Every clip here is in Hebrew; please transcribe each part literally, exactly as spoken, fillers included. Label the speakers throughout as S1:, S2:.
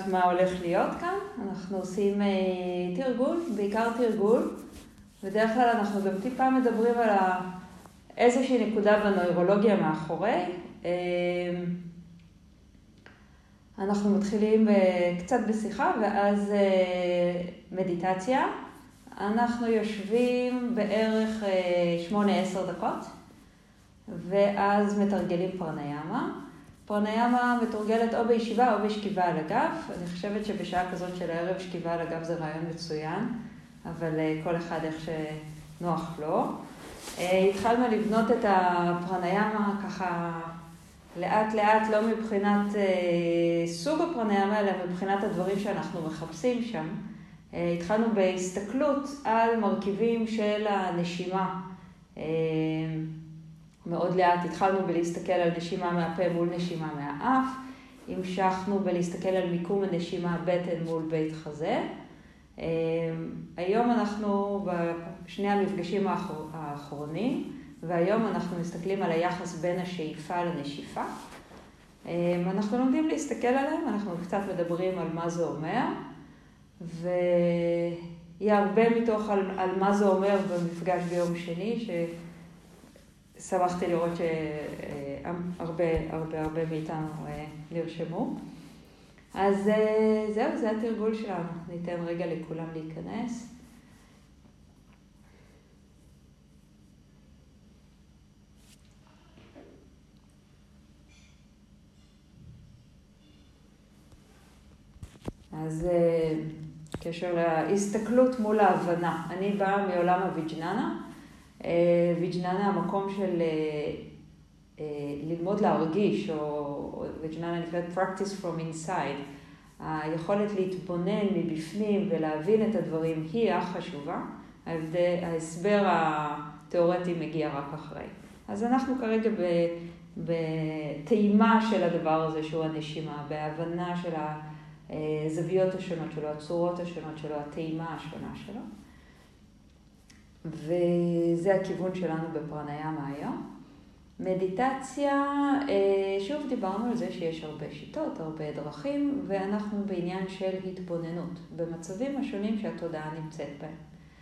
S1: מה הולך להיות כאן. אנחנו עושים תרגול, בעיקר תרגול. בדרך כלל אנחנו גם טיפה מדברים על איזושהי נקודה בנוירולוגיה מאחורי. אנחנו מתחילים קצת בשיחה ואז מדיטציה. אנחנו יושבים בערך שמונה עשר דקות, ואז מתרגלים פרניאמה. פרניאמה מתורגלת או בישיבה או בשכיבה על הגב. אני חושבת שבשעה כזאת של הערב שכיבה על הגב זה רעיון מצוין, אבל כל אחד איך שנוח לו. התחלנו לבנות את הפרניאמה ככה לאט לאט, לא מבחינת סוג הפרניאמה, אלא מבחינת הדברים שאנחנו מחפשים שם. התחלנו בהסתכלות על מרכיבים של הנשימה. מאוד לאט התחלנו בלהסתכל על נשימה מהפה מול נשימה מהאף. המשכנו בלהסתכל על מיקום הנשימה בטן מול בית חזה. היום אנחנו בשני המפגשים האחרונים, והיום אנחנו מסתכלים על היחס בין השאיפה לנשיפה. אנחנו לומדים להסתכל עליהם, אנחנו קצת מדברים על מה זה אומר, ויהיה הרבה מתוך על, על מה זה אומר במפגש ביום שני, ששמחתי לראות שהרבה הרבה הרבה מאיתנו נרשמו. אז זהו, זה התרגול שלנו. ניתן רגע לכולם להיכנס. אז קשר להסתכלות מול ההבנה. אני באה מעולם הוויג'ננה. ויג'ננה המקום של ללמוד להרגיש, או ויג'ננה נקראת practice from inside. היכולת להתבונן מבפנים ולהבין את הדברים היא החשובה. ההסבר התיאורטי מגיע רק אחרי. אז אנחנו כרגע בטעימה של הדבר הזה שהוא הנשימה, בהבנה של הזוויות השונות שלו, הצורות השונות שלו, הטעימה השונה שלו. וזה הכיוון שלנו בפרניאמה היום. מדיטציה, שוב דיברנו על זה שיש הרבה שיטות, הרבה דרכים, ואנחנו בעניין של התבוננות במצבים השונים שהתודעה נמצאת בהם.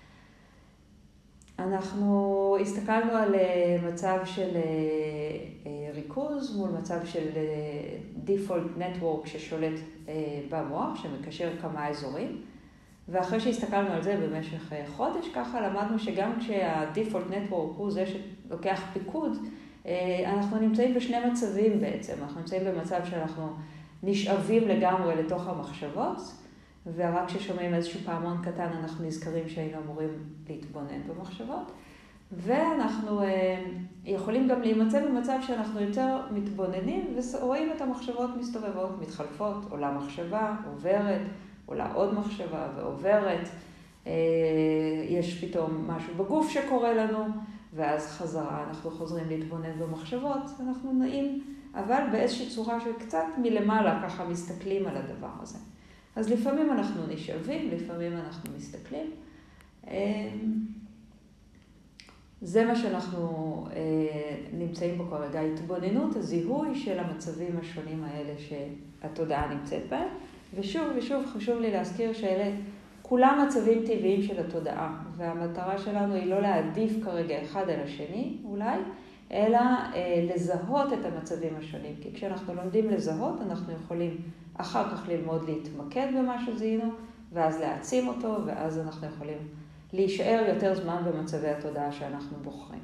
S1: אנחנו הסתכלנו על מצב של ריכוז מול מצב של default network ששולט במוח, שמקשר כמה אזורים. ואחרי שהסתכלנו על זה במשך חודש, ככה למדנו שגם כשה-default network הוא זה שלוקח פיקוד, אנחנו נמצאים בשני מצבים בעצם. אנחנו נמצאים במצב שאנחנו נשאבים לגמרי לתוך המחשבות, ורק כששומעים איזשהו פעמון קטן אנחנו נזכרים שהיינו אמורים להתבונן במחשבות. ואנחנו יכולים גם להימצא במצב שאנחנו יותר מתבוננים ורואים את המחשבות מסתובבות, מתחלפות, עולה מחשבה, עוברת, עולה עוד מחשבה ועוברת. יש פתאום משהו בגוף שקורה לנו, ואז חזרה, אנחנו חוזרים להתבונן במחשבות, אנחנו נעים, אבל באיזושהי צורה של קצת מלמעלה ככה מסתכלים על הדבר הזה. אז לפעמים אנחנו נשאבים, לפעמים אנחנו מסתכלים. זה מה שאנחנו נמצאים בו כרגע, התבוננות, הזיהוי של המצבים השונים האלה שהתודעה נמצאת בהם. ושוב ושוב חשוב לי להזכיר שאלה כולם מצבים טבעיים של התודעה, והמטרה שלנו היא לא להעדיף כרגע אחד על השני אולי, אלא אה, לזהות את המצבים השונים. כי כשאנחנו לומדים לזהות, אנחנו יכולים אחר כך ללמוד להתמקד במה שזיהינו, ואז להעצים אותו, ואז אנחנו יכולים להישאר יותר זמן במצבי התודעה שאנחנו בוחרים.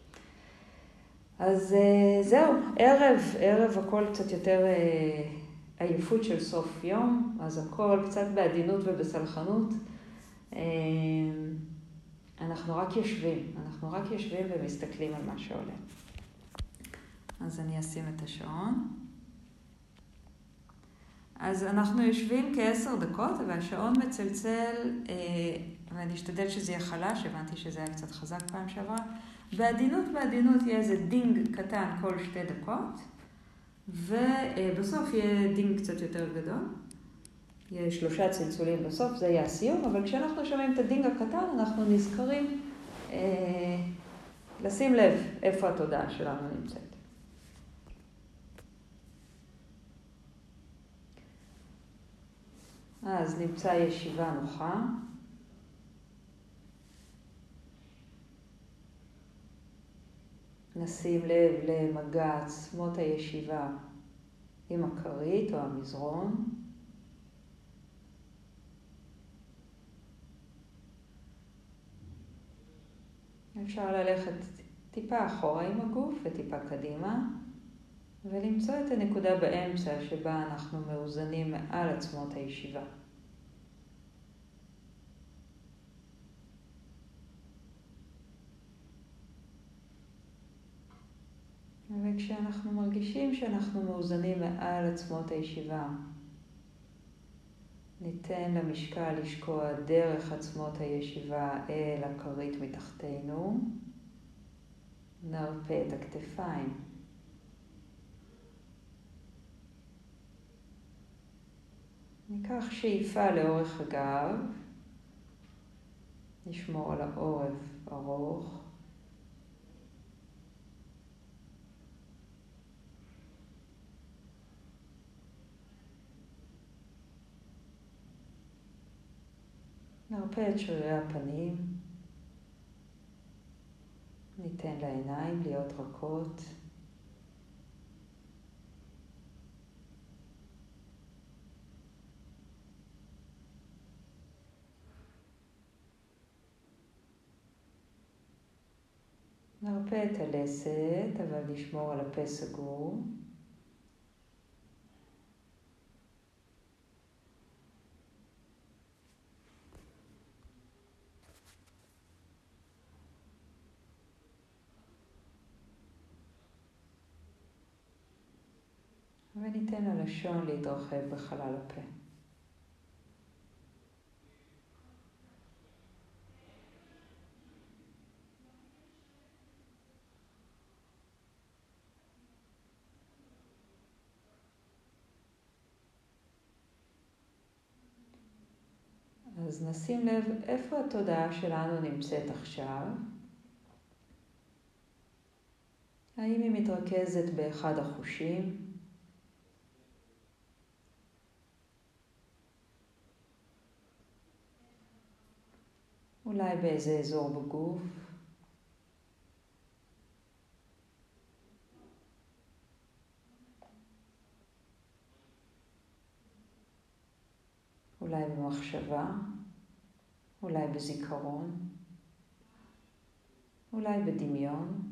S1: אז אה, זהו, ערב, ערב הכל קצת יותר אה, עייפות של סוף יום, אז הכל קצת בעדינות ובסלחנות. אה, אנחנו רק יושבים, אנחנו רק יושבים ומסתכלים על מה שעולה. אז אני אשים את השעון. אז אנחנו יושבים כעשר דקות, והשעון מצלצל, אה, ואני אשתדל שזה יהיה חלש, הבנתי שזה היה קצת חזק פעם שעברה. בעדינות, בעדינות יהיה איזה דינג קטן כל שתי דקות, ובסוף יהיה דינג קצת יותר גדול. יהיה שלושה צלצולים בסוף, זה יהיה הסיום, אבל כשאנחנו שומעים את הדינג הקטן, אנחנו נזכרים אה, לשים לב איפה התודעה שלנו נמצאת. אז נמצא ישיבה נוחה. נשים לב למגע עצמות הישיבה עם הכרית או המזרון. אפשר ללכת טיפה אחורה עם הגוף וטיפה קדימה, ולמצוא את הנקודה באמצע שבה אנחנו מאוזנים מעל עצמות הישיבה. וכשאנחנו מרגישים שאנחנו מאוזנים מעל עצמות הישיבה, ניתן למשקל לשקוע דרך עצמות הישיבה אל הכרית מתחתנו. נרפה את הכתפיים. ניקח שאיפה לאורך הגב. נשמור על העורף ארוך. נרפה את שרירי הפנים. ניתן לעיניים להיות רכות. נרפה את הלסת, אבל נשמור על הפה סגור. וניתן ללשון להתרחב בחלל הפה. אז נשים לב איפה התודעה שלנו נמצאת עכשיו. האם היא מתרכזת באחד החושים? אולי באיזה אזור בגוף? אולי במחשבה? אולי בזיכרון? אולי בדמיון?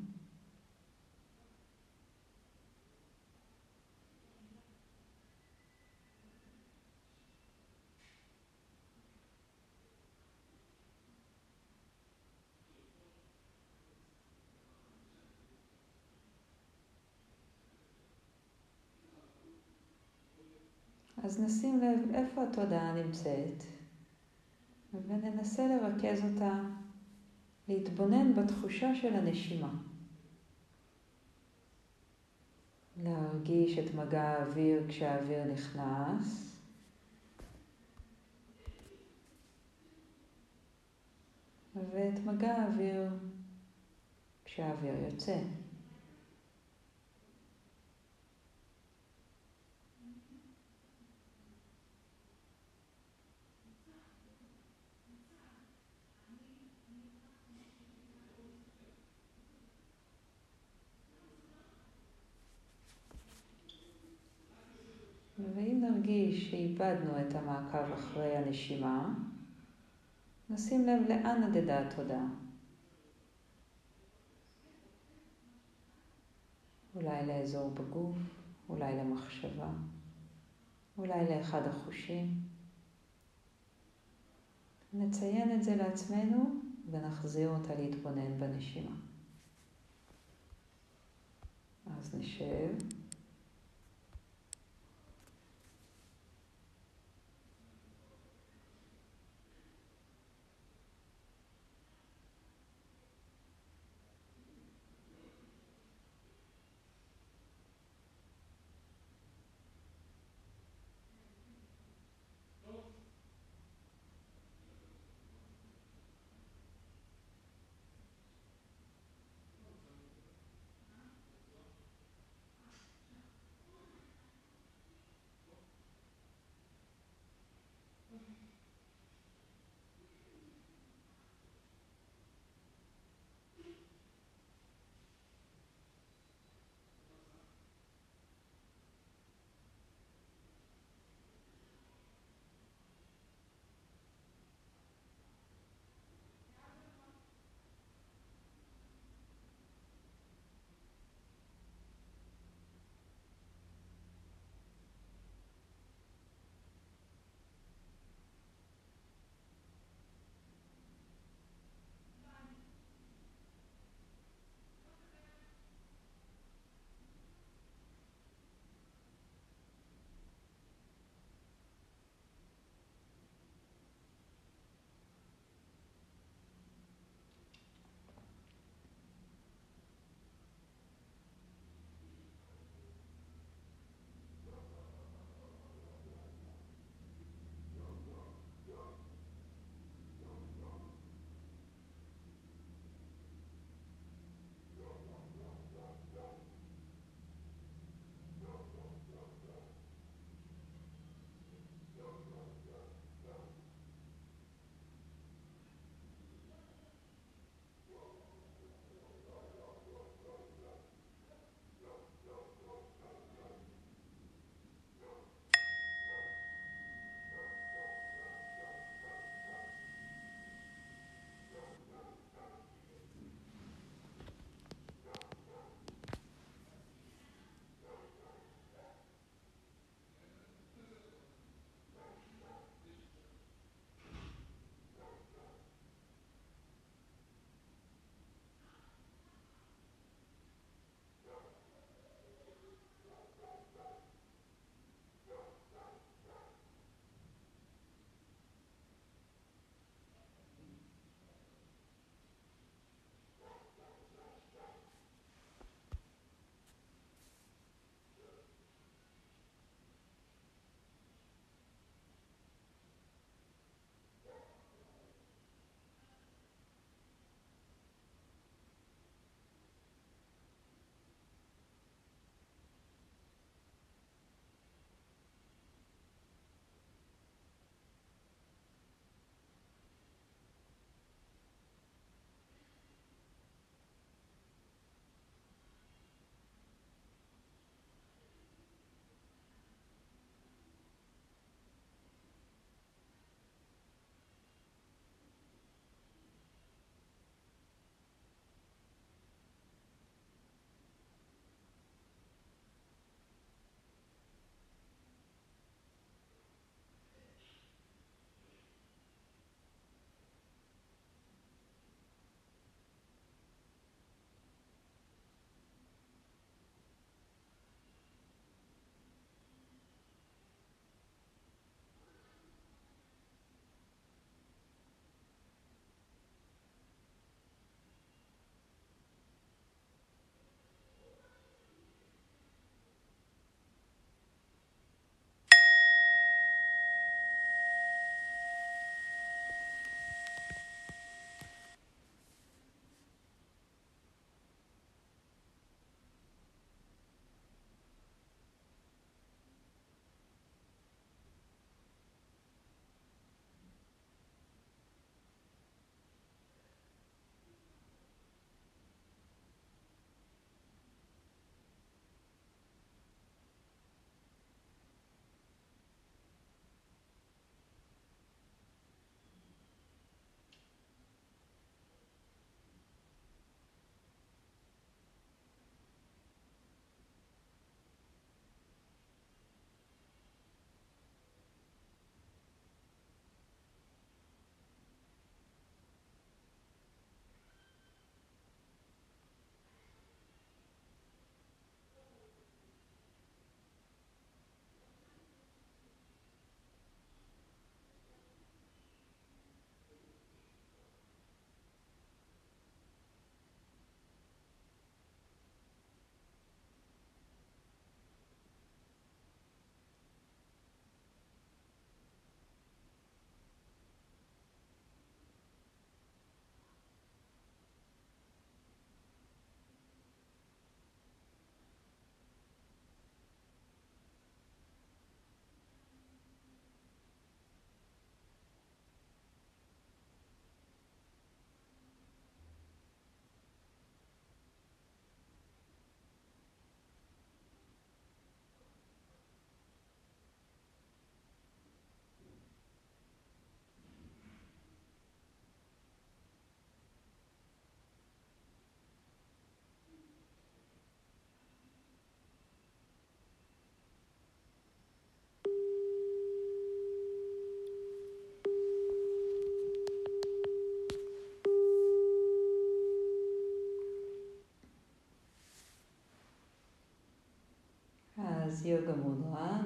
S1: אז נשים לב איפה התודעה נמצאת, וננסה לרכז אותה, להתבונן בתחושה של הנשימה. להרגיש את מגע האוויר כשהאוויר נכנס, ואת מגע האוויר כשהאוויר יוצא. ואם נרגיש שאיבדנו את המעקב אחרי הנשימה, נשים לב לאן נדדה התודעה. אולי לאזור בגוף, אולי למחשבה, אולי לאחד החושים. נציין את זה לעצמנו ונחזיר אותה להתבונן בנשימה. אז נשב.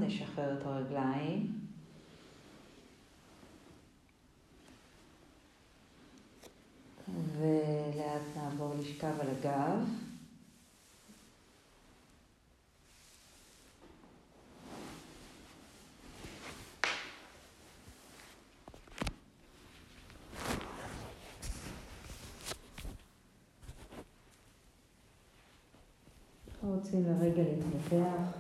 S1: נשחרר את הרגליים. ולאט נעבור לשכב על הגב. רוצים לרגע להתנתח.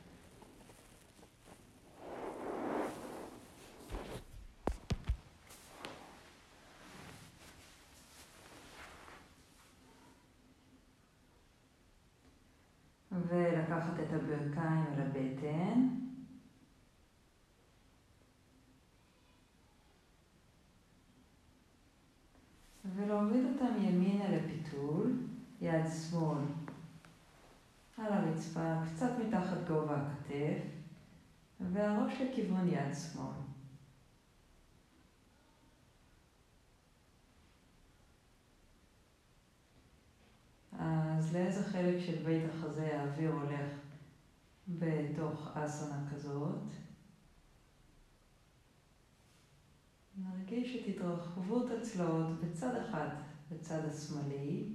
S1: ולקחת את הברכיים אל הבטן. ולהוריד אותם ימינה לפיתול, יד שמאל על הרצפה, קצת מתחת גובה הכתף, והראש לכיוון יד שמאל. אז לאיזה חלק של בית החזה האוויר הולך בתוך אסנה כזאת? נרגיש את התרחבות הצלעות בצד אחד, בצד השמאלי.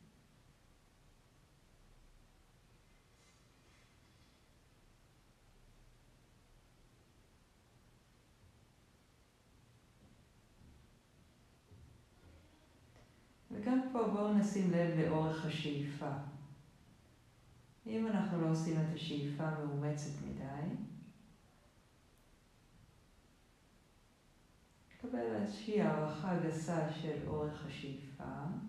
S1: וגם פה בואו נשים לב לאורך השאיפה. אם אנחנו לא עושים את השאיפה מאומצת מדי, נקבל איזושהי הערכה גסה של אורך השאיפה.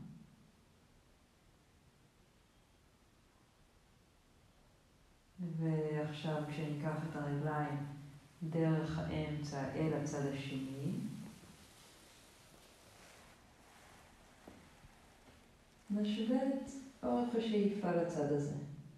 S1: ועכשיו כשניקח את הרגליים דרך האמצע אל הצד השני, נשווה את אורך השאיפה לצד הזה.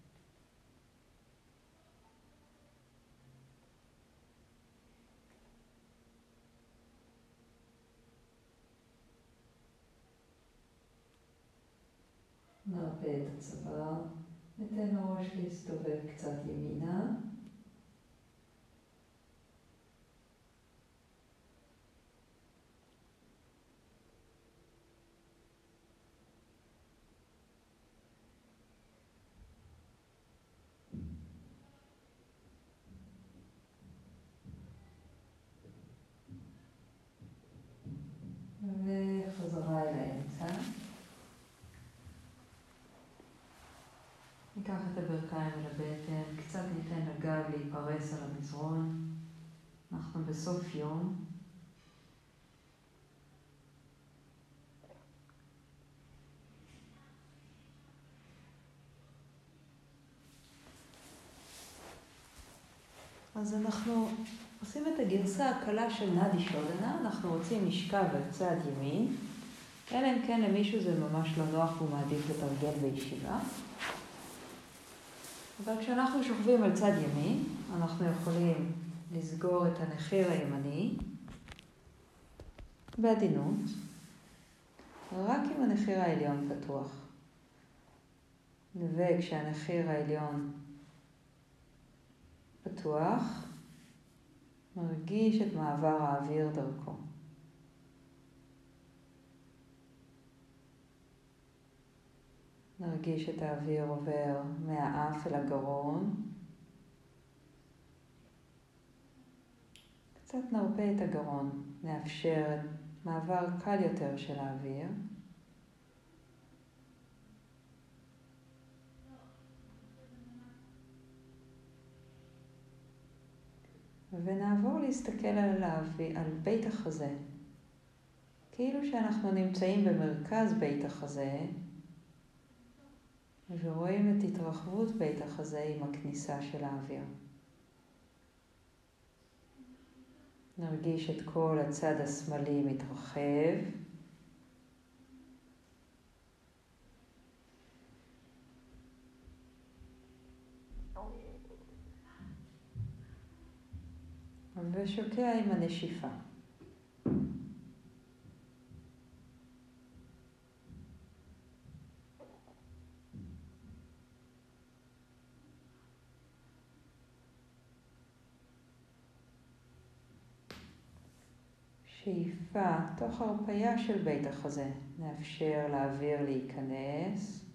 S1: נרפה את הצוואר, ניתן לראש להסתובב קצת ימינה. וחזרה אל האמצע. ניקח את הברכיים אל הבטן, קצת ניתן לגב להיפרס על המזרון. אנחנו בסוף יום. אז אנחנו עושים את הגרסה הקלה של נדי שודנה. אנחנו רוצים לשכב על צד ימין, אלא אם כן למישהו זה ממש לא נוח והוא מעדיף לתרגל בישיבה. אבל כשאנחנו שוכבים על צד ימין, אנחנו יכולים לסגור את הנחיר הימני בעדינות, רק אם הנחיר העליון פתוח. וכשהנחיר העליון פתוח, מרגיש את מעבר האוויר דרכו. נרגיש את האוויר עובר מהאף אל הגרון. קצת נרפה את הגרון, נאפשר מעבר קל יותר של האוויר. ונעבור להסתכל על האוויר, על בית החזה. כאילו שאנחנו נמצאים במרכז בית החזה, ורואים את התרחבות בית החזה עם הכניסה של האוויר. נרגיש את כל הצד השמאלי מתרחב. ושוקע עם הנשיפה. שאיפה תוך הרפאיה של בית החזה. נאפשר לאוויר להיכנס.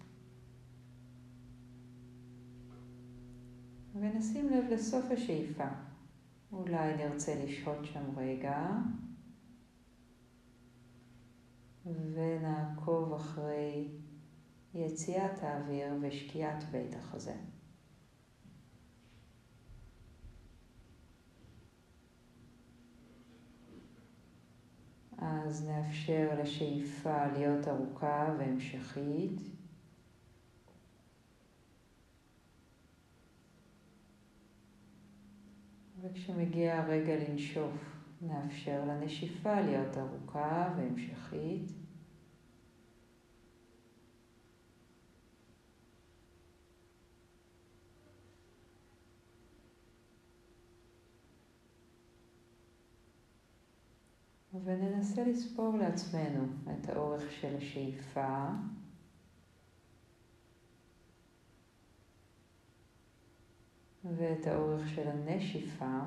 S1: ונשים לב לסוף השאיפה. אולי נרצה לשהות שם רגע. ונעקוב אחרי יציאת האוויר ושקיעת בית החזה. אז נאפשר לשאיפה להיות ארוכה והמשכית. וכשמגיע הרגע לנשוף, נאפשר לנשיפה להיות ארוכה והמשכית. וננסה לספור לעצמנו את האורך של השאיפה. ואת האורך של הנשיפה.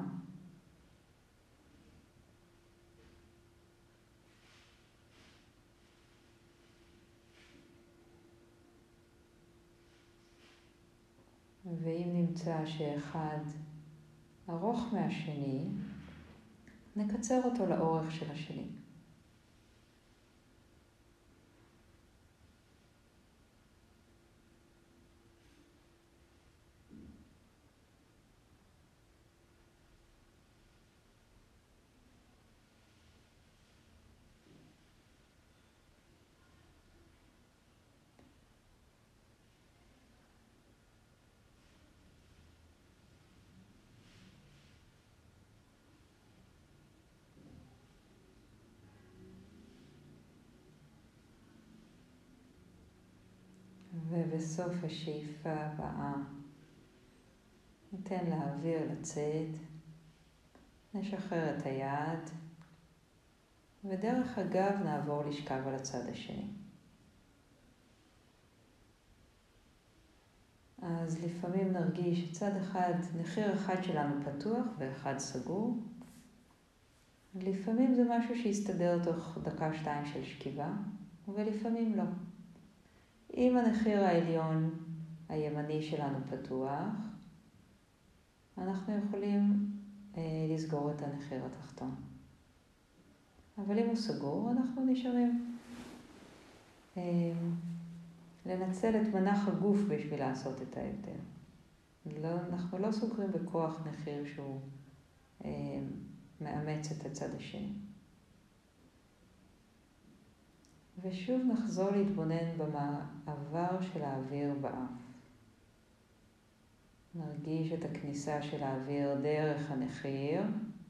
S1: ואם נמצא שאחד ארוך מהשני, נקצר אותו לאורך של השני. ובסוף השאיפה הבאה ניתן לאוויר לצאת, נשחרר את היד ודרך הגב נעבור לשכב על הצד השני. אז לפעמים נרגיש שצד אחד, נחיר אחד שלנו פתוח ואחד סגור. לפעמים זה משהו שיסתדר תוך דקה שתיים של שכיבה, ולפעמים לא. אם הנחיר העליון הימני שלנו פתוח, אנחנו יכולים אה, לסגור את הנחיר התחתון. אבל אם הוא סגור, אנחנו נשארים אה, לנצל את מנח הגוף בשביל לעשות את ההבדל. לא, אנחנו לא סוגרים בכוח נחיר שהוא אה, מאמץ את הצד השני. ושוב נחזור להתבונן במעבר של האוויר באף. נרגיש את הכניסה של האוויר דרך הנחיר.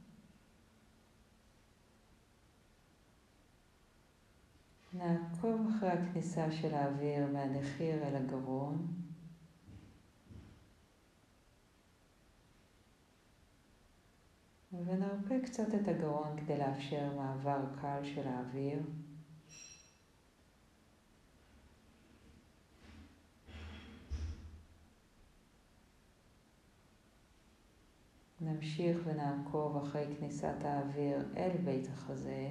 S1: נעקוב אחרי הכניסה של האוויר מהנחיר אל הגרון. ונרפה קצת את הגרון כדי לאפשר מעבר קל של האוויר. נמשיך ונעקוב אחרי כניסת האוויר אל בית החזה.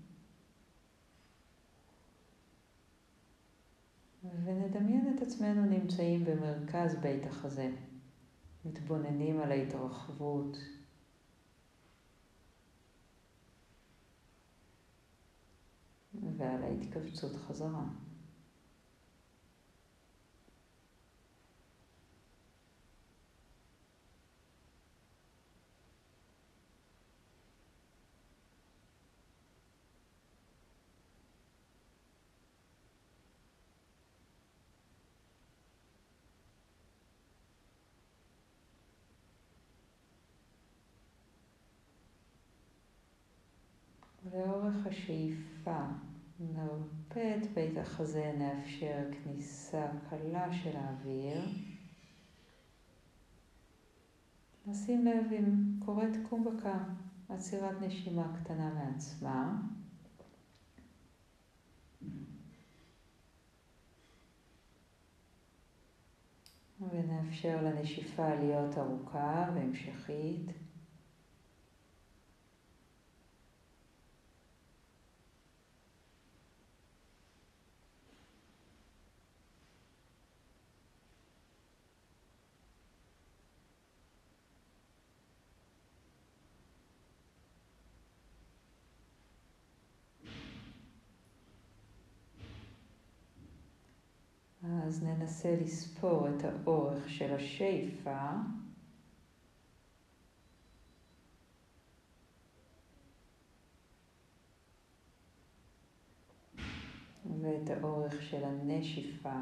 S1: ונדמיין את עצמנו נמצאים במרכז בית החזה. מתבוננים על ההתרחבות. ועל ההתכווצות חזרה. לאורך השאיפה נרפה את בית החזה, נאפשר כניסה קלה של האוויר. נשים לב אם קורית קומבקה, עצירת נשימה קטנה מעצמה. ונאפשר לנשיפה להיות ארוכה והמשכית. אז ננסה לספור את האורך של השאיפה. ואת האורך של הנשיפה.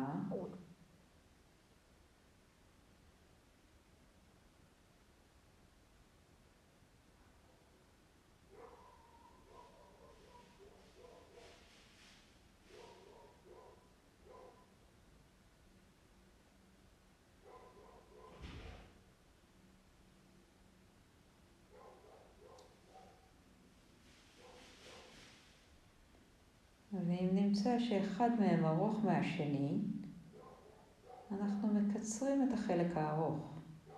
S1: ואם נמצא שאחד מהם ארוך מהשני, אנחנו מקצרים את החלק הארוך.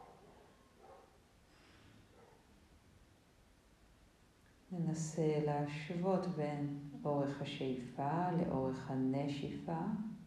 S1: ננסה להשוות בין אורך השאיפה לאורך הנשיפה.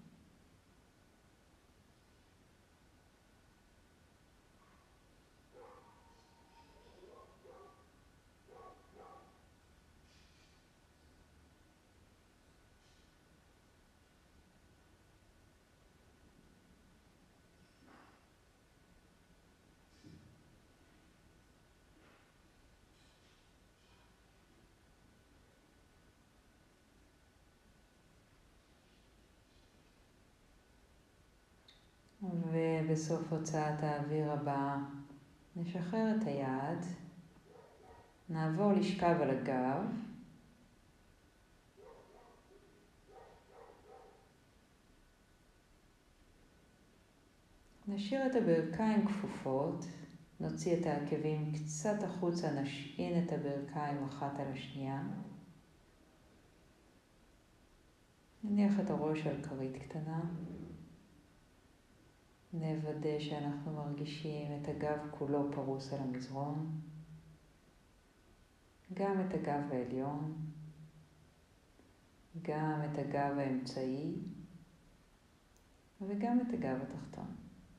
S1: ובסוף הוצאת האוויר הבאה נשחרר את היד, נעבור לשכב על הגב, נשאיר את הברכיים כפופות, נוציא את העקבים קצת החוצה, נשעין את הברכיים אחת על השנייה, נניח את הראש על כרית קטנה, נוודא שאנחנו מרגישים את הגב כולו פרוס על המזרון, גם את הגב העליון, גם את הגב האמצעי וגם את הגב התחתון.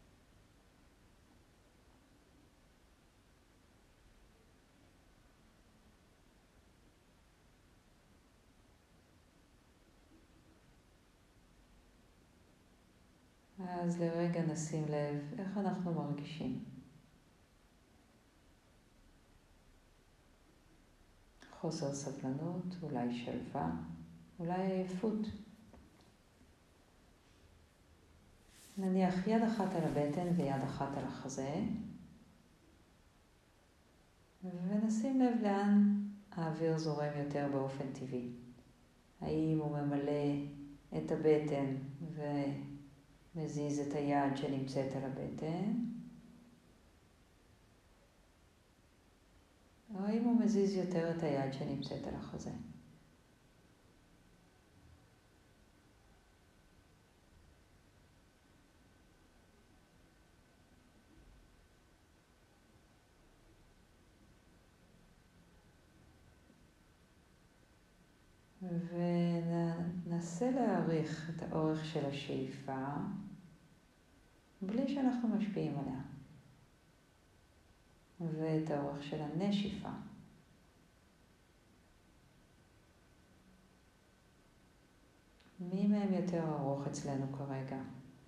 S1: אז לרגע נשים לב איך אנחנו מרגישים. חוסר סבלנות, אולי שלווה, אולי עייפות. נניח יד אחת על הבטן ויד אחת על החזה, ונשים לב לאן האוויר זורם יותר באופן טבעי. האם הוא ממלא את הבטן ומזיז את היד שנמצאת על הבטן, או האם הוא מזיז יותר את היד שנמצאת על החזה. וננסה להעריך את האורך של השאיפה בלי שאנחנו משפיעים עליה, ואת האורך של הנשיפה. מי מהם יותר ארוך אצלנו כרגע?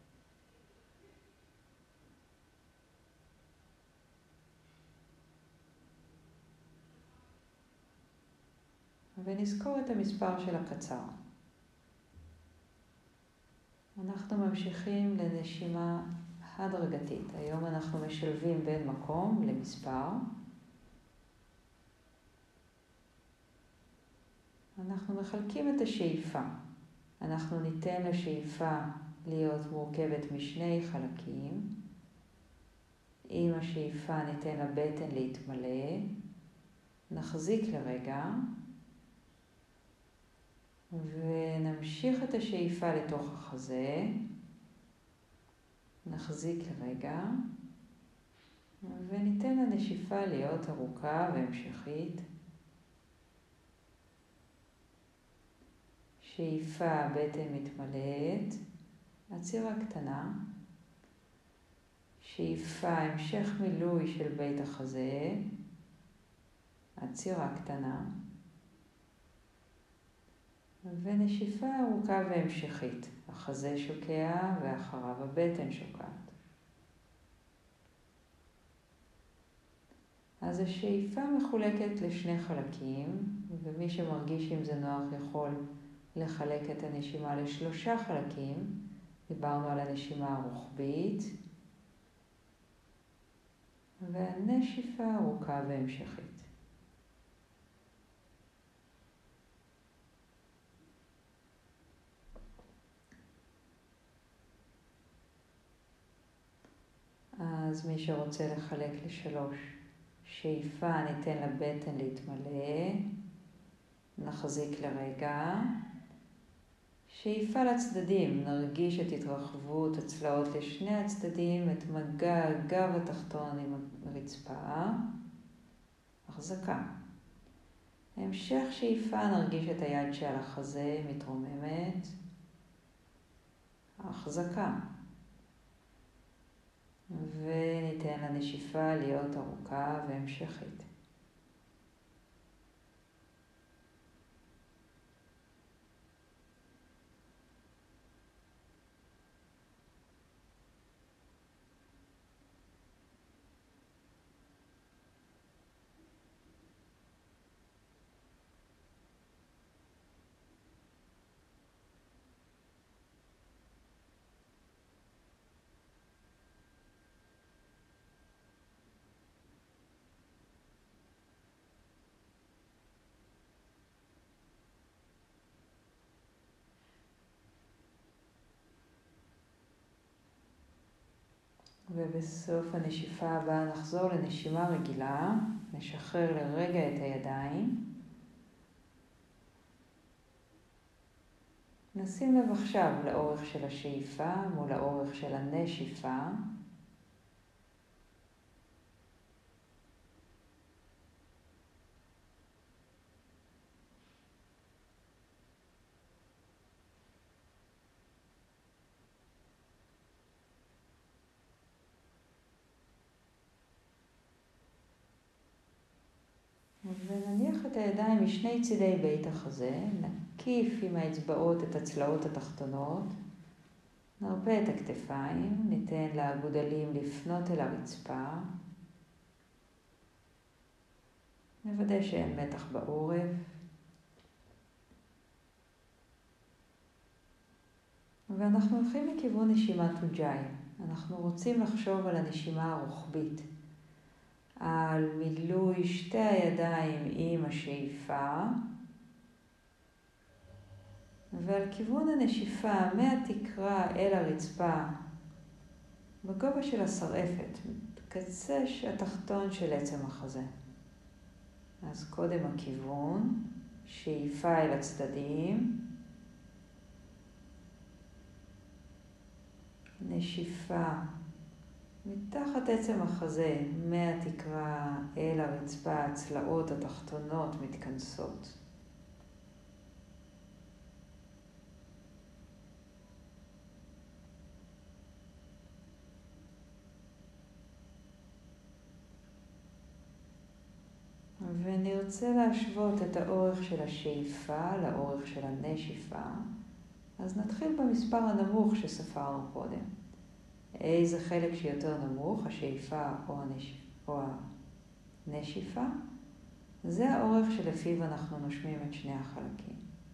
S1: ונזכור את המספר של הקצר. אנחנו ממשיכים לנשימה הדרגתית. היום אנחנו משלבים בין מקום למספר. אנחנו מחלקים את השאיפה. אנחנו ניתן לשאיפה להיות מורכבת משני חלקים. עם השאיפה ניתן לבטן להתמלא. נחזיק לרגע. ונמשיך את השאיפה לתוך החזה, נחזיק לרגע, וניתן לנשיפה להיות ארוכה והמשכית. שאיפה, בטן מתמלאת, עצירה קטנה. שאיפה, המשך מילוי של בית החזה, עצירה קטנה. ונשיפה ארוכה והמשכית. החזה שוקע ואחריו הבטן שוקעת. אז השאיפה מחולקת לשני חלקים, ומי שמרגיש אם זה נוח יכול לחלק את הנשימה לשלושה חלקים. דיברנו על הנשימה הרוחבית, והנשיפה ארוכה והמשכית. אז מי שרוצה לחלק לשלוש, שאיפה ניתן לבטן להתמלא, נחזיק לרגע. שאיפה לצדדים, נרגיש את התרחבות הצלעות לשני הצדדים, את מגע הגב התחתון עם הרצפה. החזקה. המשך שאיפה נרגיש את היד שעל החזה מתרוממת. החזקה. וניתן לנשיפה להיות ארוכה והמשכית. ובסוף הנשיפה הבאה נחזור לנשימה רגילה, נשחרר לרגע את הידיים. נשים לב עכשיו לאורך של השאיפה מול האורך של הנשיפה. ונניח את הידיים משני צידי בית החזה, נקיף עם האצבעות את הצלעות התחתונות, נרפה את הכתפיים, ניתן לאגודלים לפנות אל הרצפה, נוודא שאין מתח בעורף, ואנחנו הולכים לכיוון נשימת אוג'אי. אנחנו רוצים לחשוב על הנשימה הרוחבית, על מילוי שתי הידיים עם השאיפה, ועל כיוון הנשיפה מהתקרה אל הרצפה, בגובה של השרעפת, קצה התחתון של עצם החזה. אז קודם הכיוון, שאיפה אל הצדדים, נשיפה מתחת עצם החזה, מהתקרה אל הרצפה, הצלעות התחתונות מתכנסות. ונרצה להשוות את האורך של השאיפה לאורך של הנשיפה, אז נתחיל במספר הנמוך שספרנו קודם. איזה חלק שיותר נמוך, השאיפה או, הנש... או הנשיפה, זה האורך שלפיו אנחנו נושמים את שני החלקים.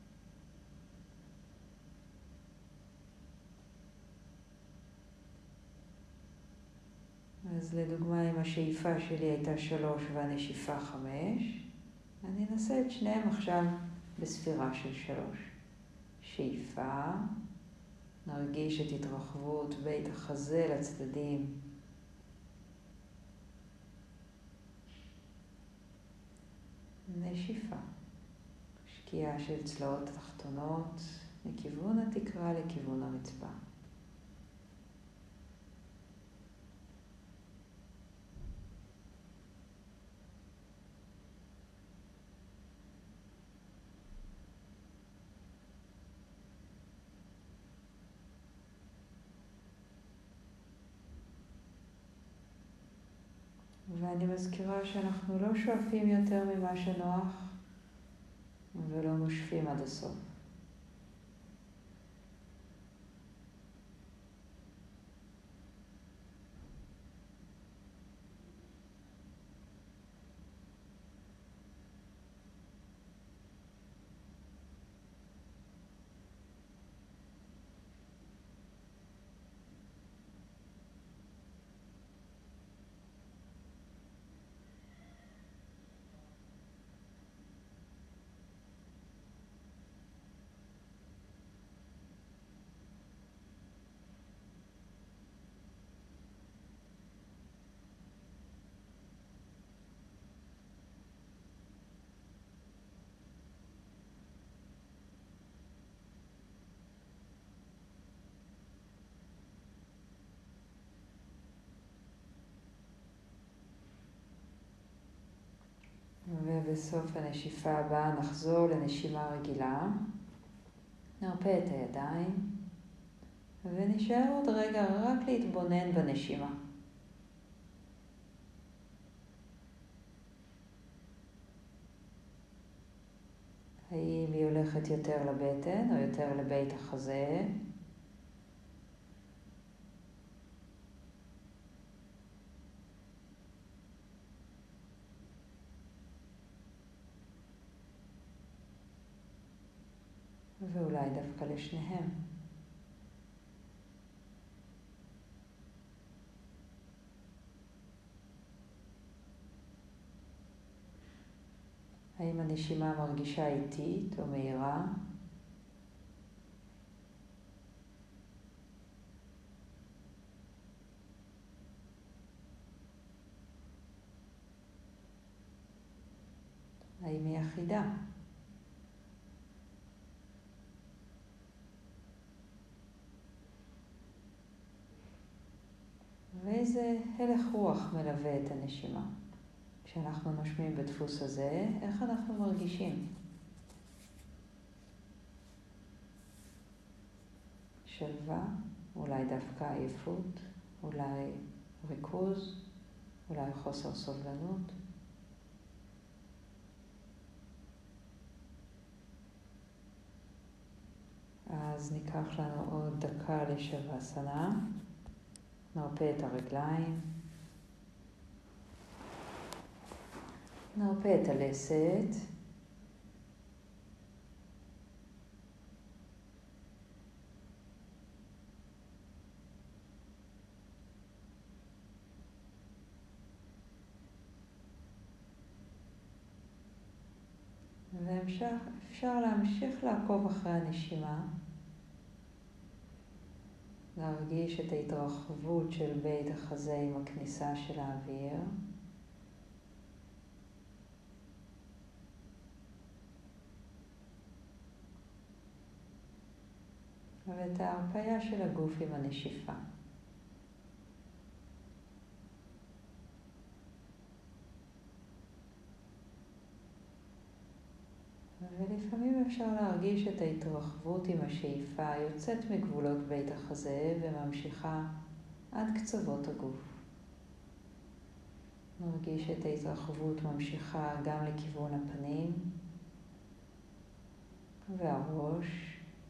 S1: אז לדוגמה, אם השאיפה שלי הייתה שלוש והנשיפה חמש, אני אנסה את שניהם עכשיו בספירה של שלוש. שאיפה, נרגיש את התרחבות בית החזה לצדדים. נשיפה, שקיעה של צלעות תחתונות מכיוון התקרה לכיוון הרצפה. ואני מזכירה שאנחנו לא שואפים יותר ממה שנוח ולא נושפים עד הסוף. ובסוף הנשיפה הבאה נחזור לנשימה רגילה. נרפה את הידיים, ונשאר עוד רגע רק להתבונן בנשימה. האם היא הולכת יותר לבטן או יותר לבית החזה? ואולי דווקא לשניהם. האם הנשימה מרגישה איטית או מהירה? האם היא אחידה? ואיזה הלך רוח מלווה את הנשימה? כשאנחנו נושמים בדפוס הזה, איך אנחנו מרגישים? שלווה, אולי דווקא עייפות, אולי ריכוז, אולי חוסר סובלנות. אז ניקח לנו עוד דקה לשוואסנה. נרפה את הרגליים. נרפה את הלסת. ואפשר להמשיך לעקוב אחרי הנשימה. להרגיש את ההתרחבות של בית החזה עם הכניסה של האוויר. ואת ההרפאיה של הגוף עם הנשיפה. ולפעמים אפשר להרגיש את ההתרחבות עם השאיפה יוצאת מגבולות בית החזה וממשיכה עד קצוות הגוף. נרגיש את ההתרחבות ממשיכה גם לכיוון הפנים והראש.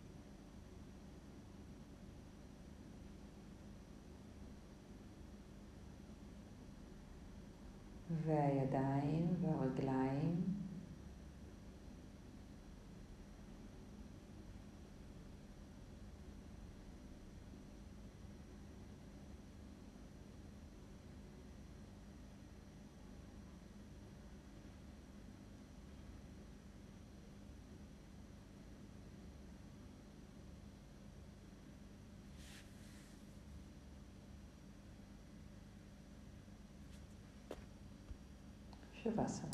S1: והידיים והרגליים. שוואסנה.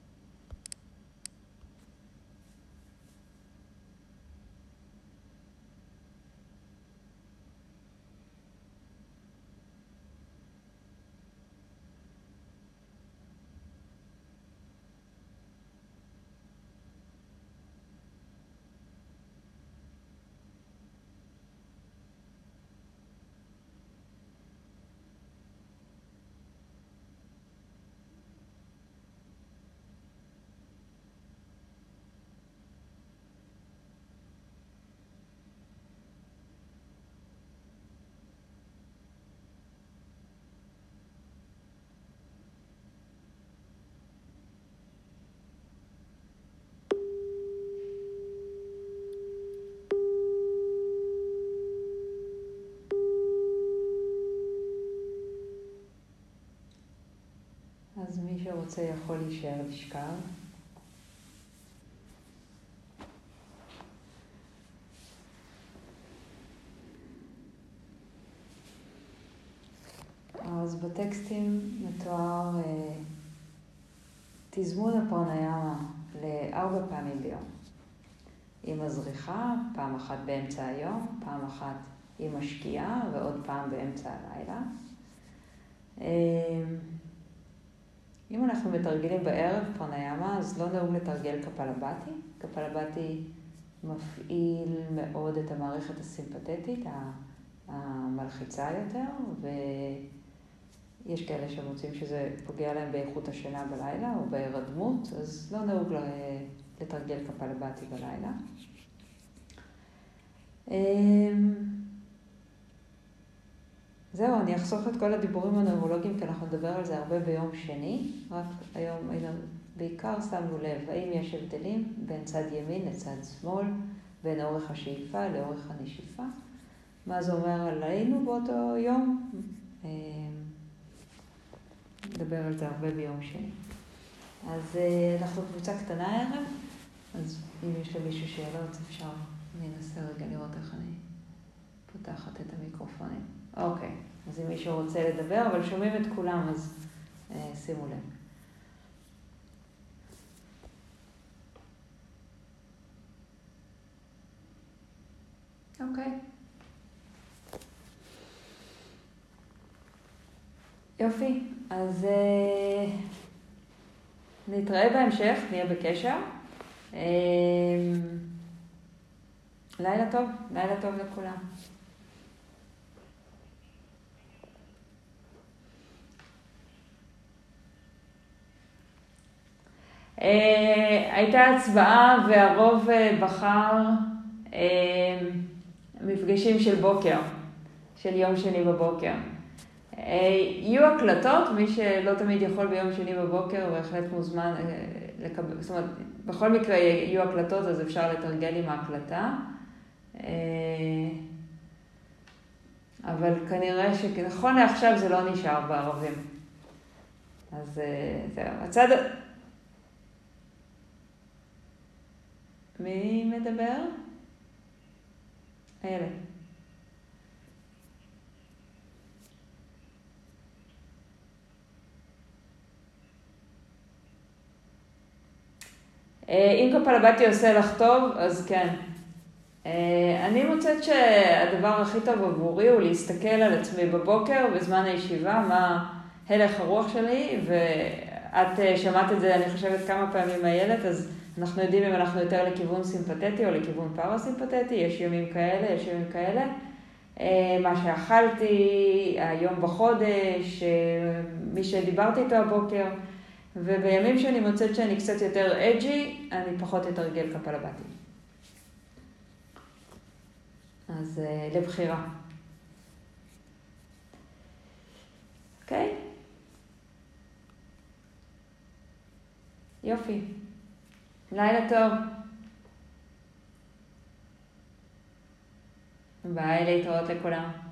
S1: אז מי שרוצה יכול להישאר לשכב. אז בטקסטים מתואר אה, תזמון הפרניאמה לארבע פעמים ביום. עם הזריחה, פעם אחת באמצע היום, פעם אחת עם השקיעה ועוד פעם באמצע הלילה. אה, אם אנחנו מתרגלים בערב פרניאמה, אז לא נהוג לתרגל קפלבאטי. קפלבאטי מפעיל מאוד את המערכת הסימפתטית, המלחיצה יותר, ויש כאלה שמוצאים שזה פוגע להם באיכות השינה בלילה או בהירדמות, אז לא נהוג לתרגל קפלבאטי בלילה. זהו, אני אחסוך את כל הדיבורים הנוירולוגיים, כי אנחנו נדבר על זה הרבה ביום שני. רק היום בעיקר שמנו לב, האם יש הבדלים בין צד ימין לצד שמאל, בין אורך השאיפה לאורך הנשיפה. מה זה אומר עלינו באותו יום? נדבר על זה הרבה ביום שני. אז אנחנו קבוצה קטנה הערב, אז אם יש למישהו שאלות, אפשר, אני אנסה רגע לראות איך אני פותחת את המיקרופונים. אוקיי, אז אם מישהו רוצה לדבר, אבל שומעים את כולם, אז אה, שימו לב. אוקיי. יופי, אז אה, נתראה בהמשך, נהיה בקשר. אה, לילה טוב, לילה טוב לכולם. הייתה הצבעה והרוב בחר מפגשים של בוקר, של יום שני בבוקר. יהיו הקלטות, מי שלא תמיד יכול ביום שני בבוקר, בהחלט מוזמן לקבל, זאת אומרת, בכל מקרה יהיו הקלטות, אז אפשר לתרגל עם ההקלטה. אבל כנראה שנכון לעכשיו זה לא נשאר בערבים. אז זהו, הצד... מי מדבר? איילת. אם קפלבאטי עושה לך טוב, אז כן. אני מוצאת שהדבר הכי טוב עבורי הוא להסתכל על עצמי בבוקר בזמן הישיבה, מה הלך הרוח שלי, ואת שמעת את זה, אני חושבת, כמה פעמים איילת, אז אנחנו יודעים אם אנחנו יותר לכיוון סימפתטי או לכיוון פרסימפתטי, יש ימים כאלה, יש ימים כאלה. מה שאכלתי, היום בחודש, מי שדיברתי איתו הבוקר, ובימים שאני מוצאת שאני קצת יותר אג'י, אני פחות אתרגל קפלבאטי. אז לבחירה. אוקיי? יופי. לילה טוב. ביי, להתראות לכולם.